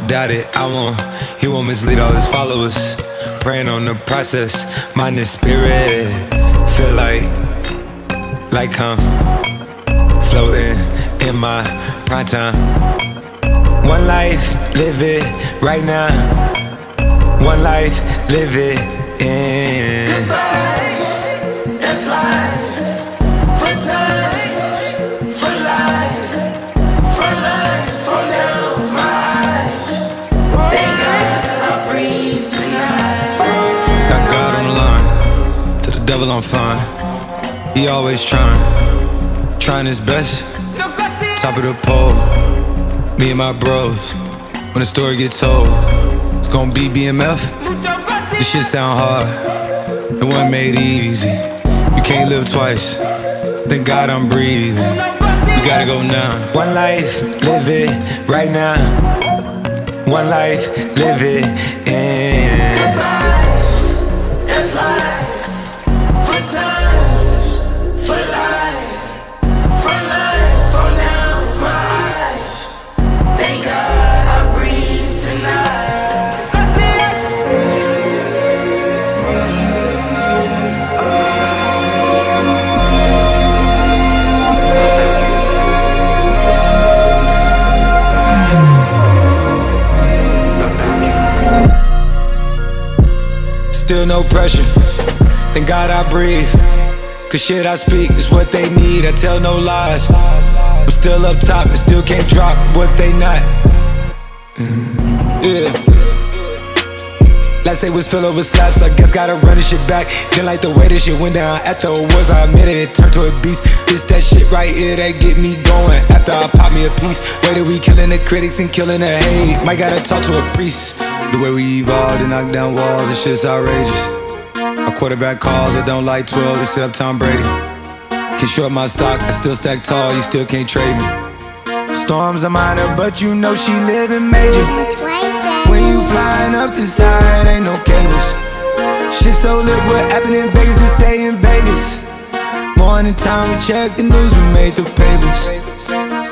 doubt it, I won't. He won't mislead all his followers. Praying on the process, mind and spirit. Feel like I'm floating in my prime time. One life, live it right now. One life, live it in. Goodbyes, that's life. For times, for life. For life, from down my eyes. Thank God I'm free tonight. Got God on the line, to the devil I'm fine. He always trying his best. Top of the pole, me and my bros. When the story gets told, it's gonna be BMF. This shit sound hard, it wasn't made easy. You can't live twice, thank God I'm breathing. You gotta go now. One life, live it right now. One life, live it in. Goodbyes, that's life. For times, for life. For life, from down my eyes. Thank God I breathe tonight. Still no pressure, thank God I breathe. Cause shit I speak is what they need, I tell no lies. I'm still up top and still can't drop what they not. Yeah. Last day was filled with slaps, I guess gotta run this shit back. Didn't like the way this shit went down. After it was, I admit it turned to a beast. It's that shit right here that get me going. After I pop me a piece, way that we killing the critics and killing the hate. Might gotta talk to a priest. The way we evolved and knock down walls, this shit's outrageous. My quarterback calls, I don't like 12 except Tom Brady. Can't short my stock, I still stack tall, you still can't trade me. Storms are minor, but you know she living major. When you flying up the side, ain't no cables. Shit so lit, what happened in Vegas and stay in Vegas. Morning time, we check the news, we made the papers.